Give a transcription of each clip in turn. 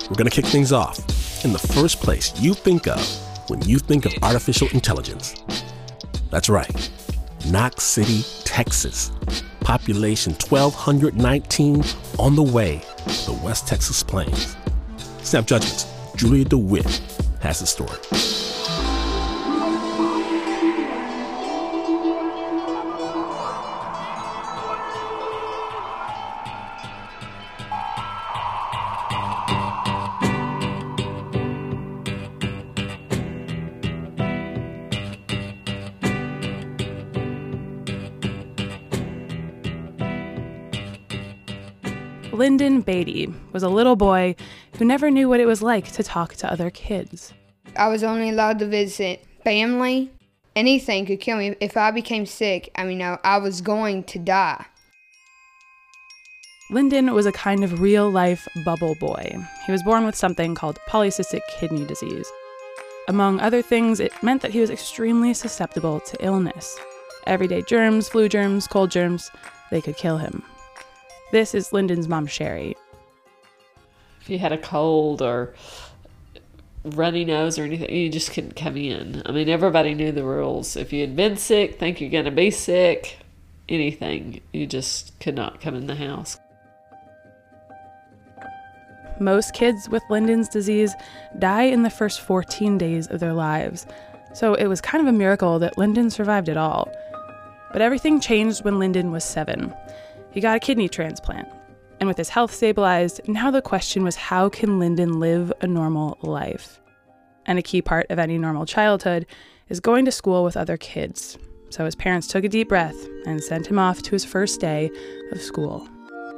We're going to kick things off in the first place you think of when you think of artificial intelligence. That's right, Knox City, Texas. Population 1,219 on the way to the West Texas Plains. Snap Judgments, Julia DeWitt has the story. Lyndon Beatty was a little boy who never knew what it was like to talk to other kids. I was only allowed to visit family. Anything could kill me. If I became sick, I was going to die. Lyndon was a kind of real-life bubble boy. He was born with something called polycystic kidney disease. Among other things, it meant that he was extremely susceptible to illness. Everyday germs, flu germs, cold germs, they could kill him. This is Lyndon's mom, Sherry. If you had a cold or runny nose or anything, you just couldn't come in. Everybody knew the rules. If you had been sick, think you're going to be sick, anything, you just could not come in the house. Most kids with Lyndon's disease die in the first 14 days of their lives, so it was kind of a miracle that Lyndon survived it all. But everything changed when Lyndon was 7. He got a kidney transplant, and with his health stabilized, now the question was, how can Lyndon live a normal life? And a key part of any normal childhood is going to school with other kids. So his parents took a deep breath and sent him off to his first day of school.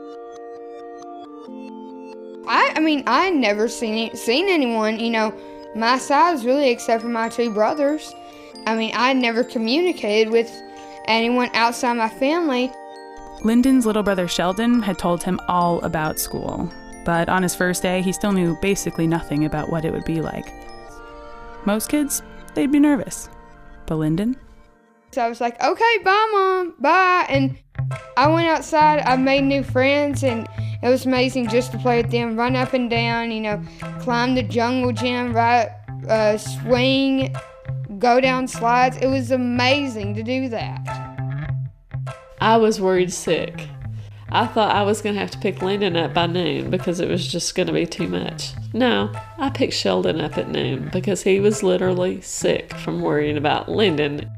I never seen anyone, my size really, except for my 2 brothers. I never communicated with anyone outside my family. Lyndon's little brother Sheldon had told him all about school, but on his first day, he still knew basically nothing about what it would be like. Most kids, they'd be nervous. But Lyndon? So I was like, okay, bye, Mom, bye. And I went outside, I made new friends, and it was amazing just to play with them, run up and down, climb the jungle gym, swing, go down slides. It was amazing to do that. I was worried sick. I thought I was going to have to pick Lyndon up by noon because it was just going to be too much. No, I picked Sheldon up at noon because he was literally sick from worrying about Lyndon.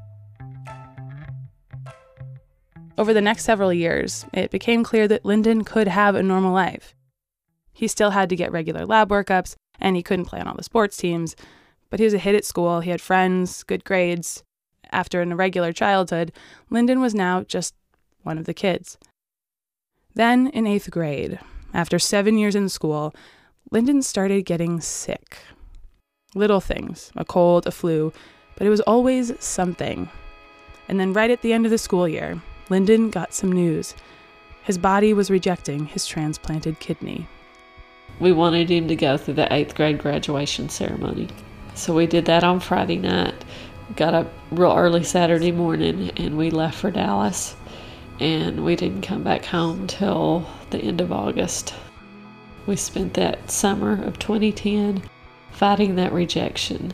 Over the next several years, it became clear that Lyndon could have a normal life. He still had to get regular lab workups, and he couldn't play on all the sports teams, but he was a hit at school, he had friends, good grades. After an irregular childhood, Lyndon was now just one of the kids. Then, in 8th grade, after 7 years in school, Lyndon started getting sick. Little things, a cold, a flu, but it was always something. And then right at the end of the school year, Lyndon got some news. His body was rejecting his transplanted kidney. We wanted him to go through the 8th grade graduation ceremony. So we did that on Friday night. Got up real early Saturday morning, and we left for Dallas. And we didn't come back home till the end of August. We spent that summer of 2010 fighting that rejection.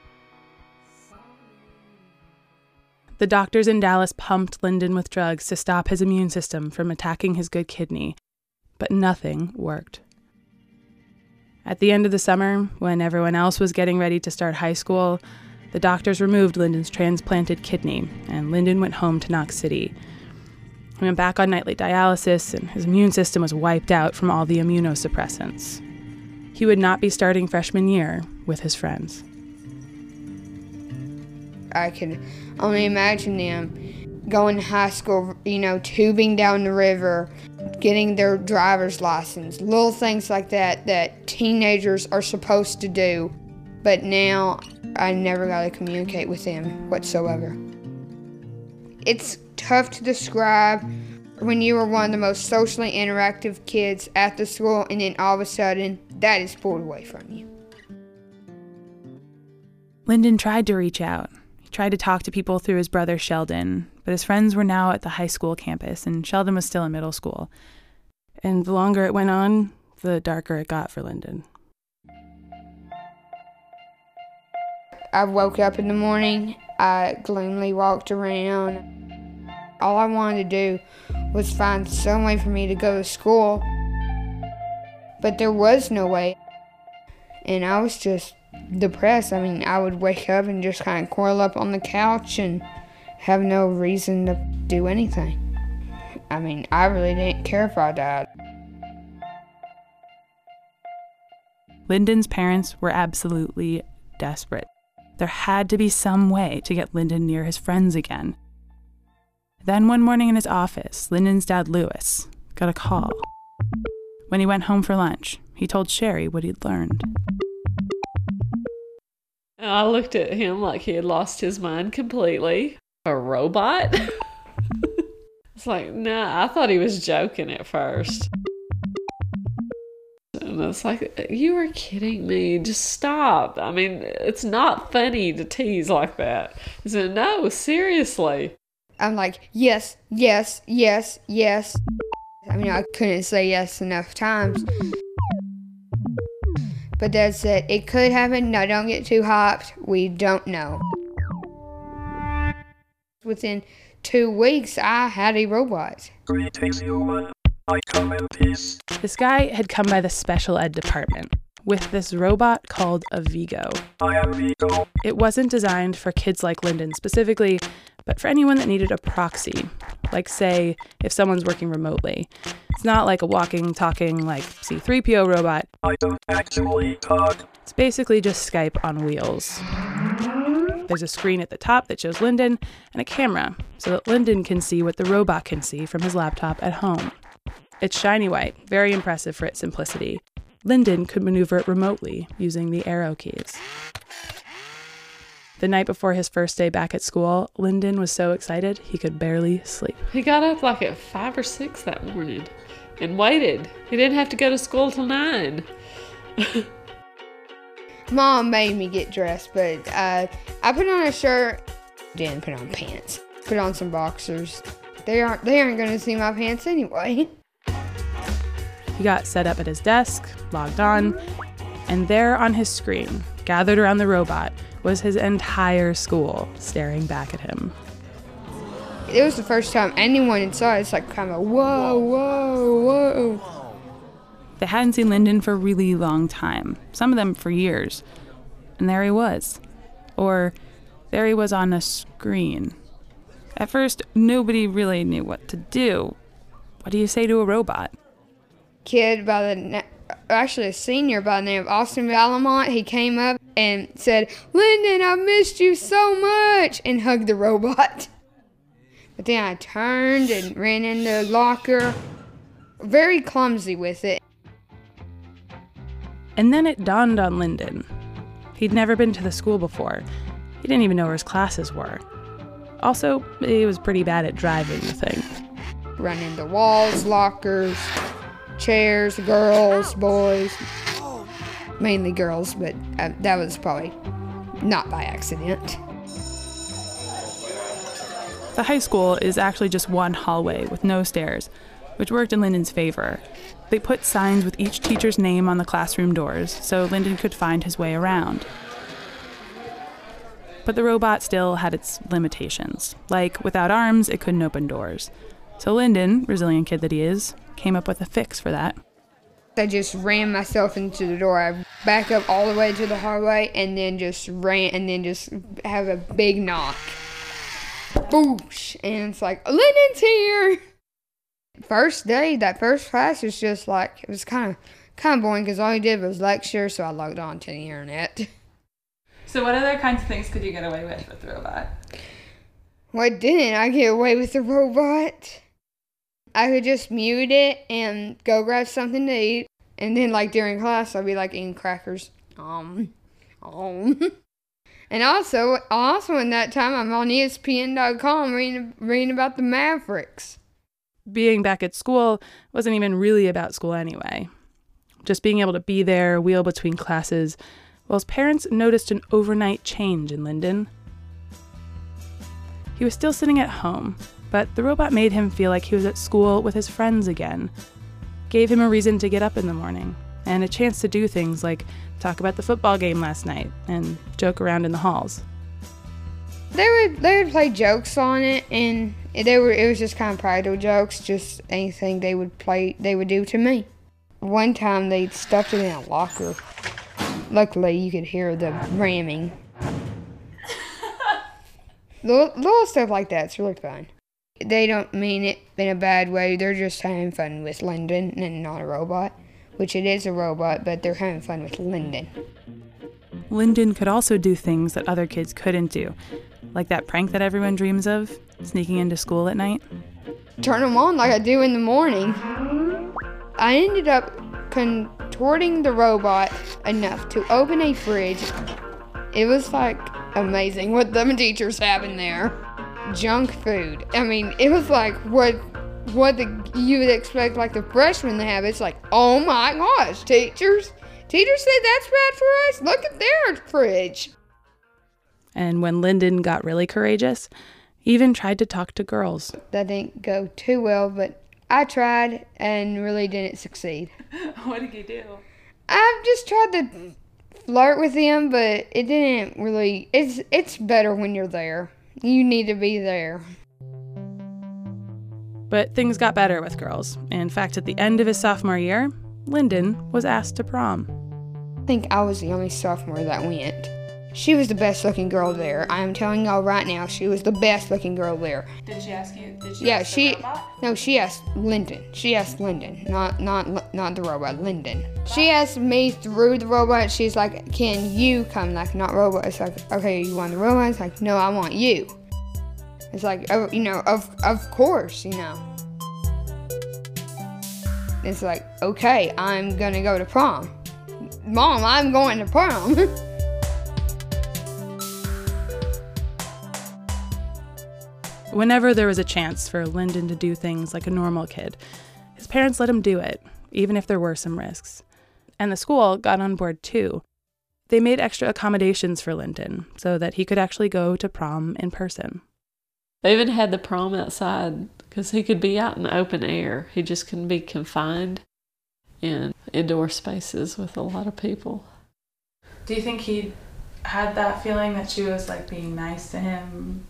The doctors in Dallas pumped Lyndon with drugs to stop his immune system from attacking his good kidney, but nothing worked. At the end of the summer, when everyone else was getting ready to start high school, the doctors removed Lyndon's transplanted kidney, and Lyndon went home to Knox City. He went back on nightly dialysis, and his immune system was wiped out from all the immunosuppressants. He would not be starting freshman year with his friends. I could only imagine them going to high school, tubing down the river, getting their driver's license, little things like that teenagers are supposed to do. But now I never got to communicate with them whatsoever. It's tough to describe when you were one of the most socially interactive kids at the school, and then all of a sudden, that is pulled away from you. Lyndon tried to reach out. He tried to talk to people through his brother Sheldon, but his friends were now at the high school campus, and Sheldon was still in middle school. And the longer it went on, the darker it got for Lyndon. I woke up in the morning, I gloomily walked around. All I wanted to do was find some way for me to go to school, but there was no way. And I was just depressed. I mean, I would wake up and just kind of coil up on the couch and have no reason to do anything. I mean, I really didn't care if I died. Lyndon's parents were absolutely desperate. There had to be some way to get Lyndon near his friends again. Then one morning in his office, Lyndon's dad, Lewis, got a call. When he went home for lunch, he told Sherry what he'd learned. And I looked at him like he had lost his mind completely. A robot? It's like, nah, I thought he was joking at first. And it's like, you are kidding me. Just stop. I mean, it's not funny to tease like that. He said, no, seriously. I'm like, yes, yes, yes, yes. I mean, I couldn't say yes enough times. But Dad said, it could happen. Now, don't get too hyped. We don't know. Within 2 weeks, I had a robot. Greetings, human. I come in peace. This guy had come by the special ed department with this robot called a Vigo. I am Vigo. It wasn't designed for kids like Lyndon specifically, but for anyone that needed a proxy, like, say, if someone's working remotely. It's not like a walking, talking, like C-3PO robot. I don't actually talk. It's basically just Skype on wheels. There's a screen at the top that shows Lyndon and a camera so that Lyndon can see what the robot can see from his laptop at home. It's shiny white, very impressive for its simplicity. Lyndon could maneuver it remotely using the arrow keys. The night before his first day back at school, Lyndon was so excited he could barely sleep. He got up like at 5 or 6 that morning and waited. He didn't have to go to school till 9. Mom made me get dressed, but I put on a shirt. Didn't put on pants. Put on some boxers. They aren't going to see my pants anyway. He got set up at his desk, logged on, and there on his screen, gathered around the robot, was his entire school staring back at him. It was the first time anyone had saw it. It's like kind of whoa, whoa, whoa. They hadn't seen Lyndon for a really long time, some of them for years. And there he was. Or there he was on a screen. At first, nobody really knew what to do. What do you say to a robot? Kid actually a senior by the name of Austin Valamont, he came up and said, Lyndon, I missed you so much, and hugged the robot. But then I turned and ran into the locker, very clumsy with it. And then it dawned on Lyndon. He'd never been to the school before. He didn't even know where his classes were. Also, he was pretty bad at driving the thing. Run into walls, lockers, chairs, girls, boys. Mainly girls, but that was probably not by accident. The high school is actually just one hallway with no stairs, which worked in Lyndon's favor. They put signs with each teacher's name on the classroom doors so Lyndon could find his way around. But the robot still had its limitations. Like, without arms, it couldn't open doors. So Lyndon, resilient kid that he is, came up with a fix for that. I just ran myself into the door. I back up all the way to the hallway and then just ran and then just have a big knock. Boosh! And it's like, Lyndon's here! First day, that first class was just like, it was kind of boring because all he did was lecture, so I logged on to the internet. So what other kinds of things could you get away with the robot? What didn't I get away with the robot? I could just mute it and go grab something to eat. And then, like, during class, I'd be, like, eating crackers. And also in that time, I'm on ESPN.com reading about the Mavericks. Being back at school wasn't even really about school anyway. Just being able to be there, wheel between classes, while his parents noticed an overnight change in Lyndon. He was still sitting at home, but the robot made him feel like he was at school with his friends again. Gave him a reason to get up in the morning. and a chance to do things like talk about the football game last night and joke around in the halls. They would play jokes on it, and it was just kind of practical jokes, just anything they would do to me. One time they stuffed it in a locker. Luckily, you could hear the ramming. Little stuff like that. It's really fun. They don't mean it in a bad way. They're just having fun with Lyndon and not a robot, which it is a robot, but they're having fun with Lyndon. Lyndon could also do things that other kids couldn't do, like that prank that everyone dreams of, sneaking into school at night. Turn them on like I do in the morning. I ended up contorting the robot enough to open a fridge. It was like amazing what them teachers have in there. Junk food. I mean, it was like what you would expect like the freshmen to have. It's like, oh my gosh, teachers said that's bad for us. Look at their fridge. And when Lyndon got really courageous, he even tried to talk to girls. That didn't go too well, but I tried and really didn't succeed. What did you do? I've just tried to flirt with them, but it didn't really. It's better when you're there. You need to be there. But things got better with girls. In fact, at the end of his sophomore year, Lyndon was asked to prom. I think I was the only sophomore that went. She was the best looking girl there. I am telling y'all right now, she was the best looking girl there. Did she ask you? She asked Lyndon. She asked Lyndon, not the robot, Lyndon. She asked me through the robot. She's like, can you come? Like, not robot. It's like, okay, you want the robot? It's like, no, I want you. It's like, oh, of course, It's like, okay, I'm gonna go to prom. Mom, I'm going to prom. Whenever there was a chance for Lyndon to do things like a normal kid, his parents let him do it, even if there were some risks. And the school got on board too. They made extra accommodations for Lyndon so that he could actually go to prom in person. They even had the prom outside because he could be out in the open air. He just couldn't be confined in indoor spaces with a lot of people. Do you think he had that feeling that she was like being nice to him?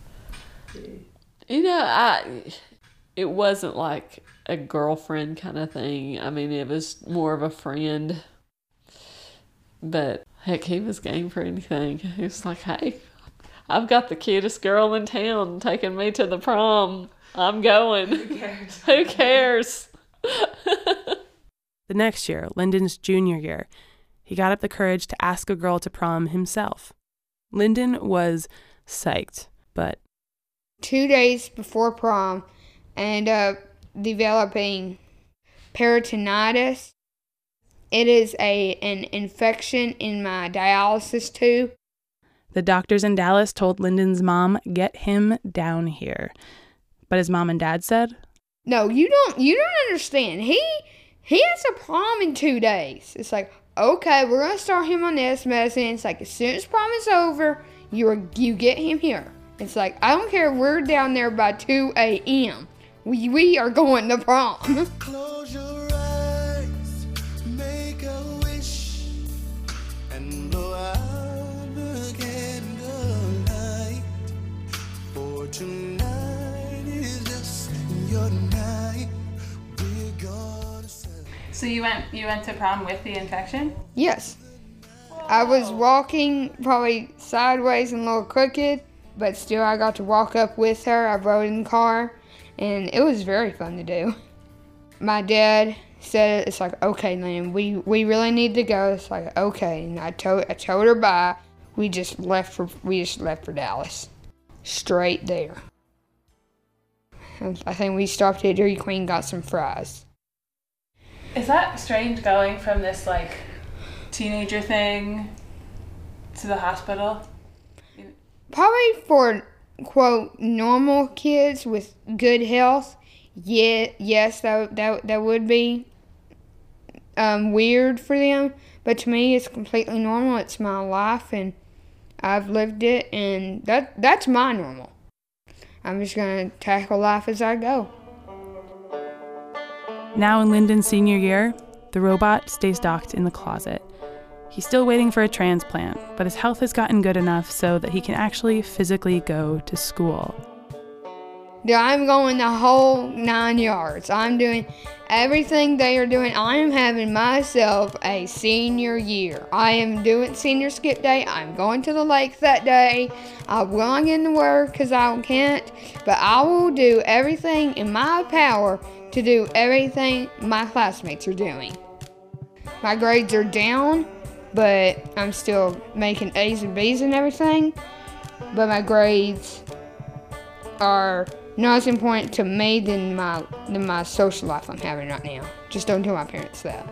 It wasn't like a girlfriend kind of thing. I mean, it was more of a friend. But heck, he was game for anything. He was like, hey, I've got the cutest girl in town taking me to the prom. I'm going. Who cares? The next year, Lyndon's junior year, he got up the courage to ask a girl to prom himself. Lyndon was psyched, but 2 days before prom, I ended up developing peritonitis. It is an infection in my dialysis tube. The doctors in Dallas told Lyndon's mom, get him down here. But his mom and dad said, no, you don't understand. He has a prom in 2 days. It's like, okay, we're going to start him on this medicine. It's like, as soon as prom is over, you get him here. It's like, I don't care if we're down there by 2 a.m. We are going to prom. Close your eyes, make a wish, and blow out the candlelight. For tonight is just your night. We're gonna celebrate. So you went to prom with the infection? Yes. I was walking probably sideways and a little crooked, but still I got to walk up with her. I rode in the car, and it was very fun to do. My dad said, it's like, okay, Lynn, we really need to go. It's like, okay. And I told her bye. We just left for Dallas. Straight there. I think we stopped at Dairy Queen, got some fries. Is that strange going from this like teenager thing to the hospital? Probably for, quote, normal kids with good health, yes, that would be weird for them. But to me, it's completely normal. It's my life, and I've lived it, and that's my normal. I'm just going to tackle life as I go. Now in Lyndon's senior year, The robot stays docked in the closet. He's still waiting for a transplant, but his health has gotten good enough so that he can actually physically go to school. I'm going the whole 9 yards. I'm doing everything they are doing. I am having myself a senior year. I am doing senior skip day. I'm going to the lake that day. I will not get into work because I can't, but I will do everything in my power to do everything my classmates are doing. My grades are down, but I'm still making A's and B's and everything. But my grades are not as important to me than my social life I'm having right now. Just don't tell my parents that.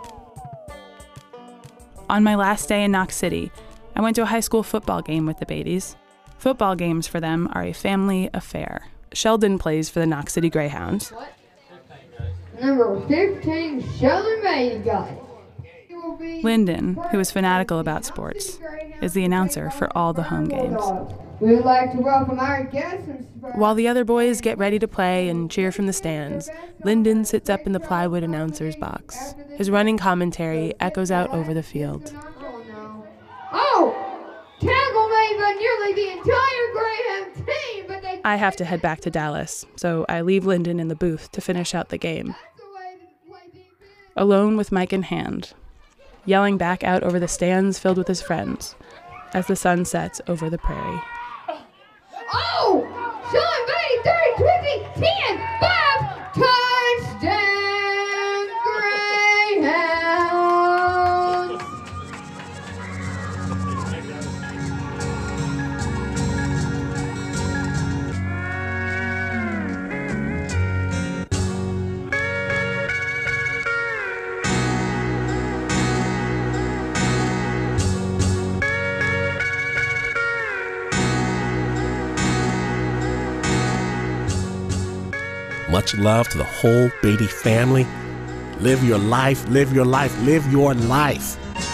On my last day in Knox City, I went to a high school football game with the Beatties. Football games for them are a family affair. Sheldon plays for the Knox City Greyhounds. Number 15, Sheldon Beatty got it. Lyndon, who is fanatical about sports, is the announcer for all the home games. We would like to welcome our guests. While the other boys get ready to play and cheer from the stands, Lyndon sits up in the plywood announcer's box. His running commentary echoes out over the field. Oh! Tackle made by nearly the entire Greyhound team, but they... I have to head back to Dallas, so I leave Lyndon in the booth to finish out the game. Alone with mic in hand, yelling back out over the stands filled with his friends as the sun sets over the prairie. Oh! Sean Beatty, 30, 20, 10, 5, touchdown, Greyhounds! Much love to the whole Beatty family. Live your life, live your life, live your life.